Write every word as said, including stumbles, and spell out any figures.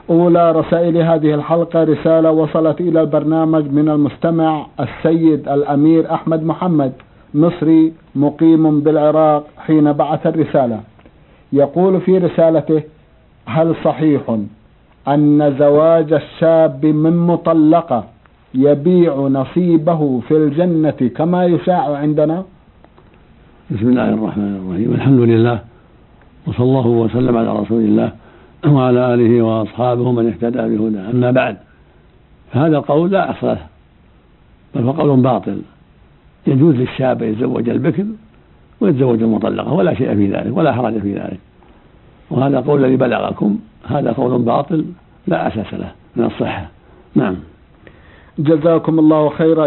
أولى رسائل هذه الحلقة رسالة وصلت إلى البرنامج من المستمع السيد الأمير أحمد محمد، مصري مقيم بالعراق حين بعث الرسالة. يقول في رسالته: هل صحيح أن زواج الشاب من مطلقة يبيع نصيبه في الجنة كما يشاع عندنا؟ بسم الله الرحمن الرحيم، الحمد لله، وصلى الله وسلم على رسول الله وعلى آله وأصحابه من اهتدى بهداه. أما بعد، فهذا القول لا أصل له، بل هو قول باطل. يجوز للشاب يتزوج البكر ويتزوج المطلقة، ولا شيء في ذلك ولا حرج في ذلك. وهذا القول الذي بلغكم هذا قول باطل لا أساس له من الصحة. نعم. جزاكم الله خيرا.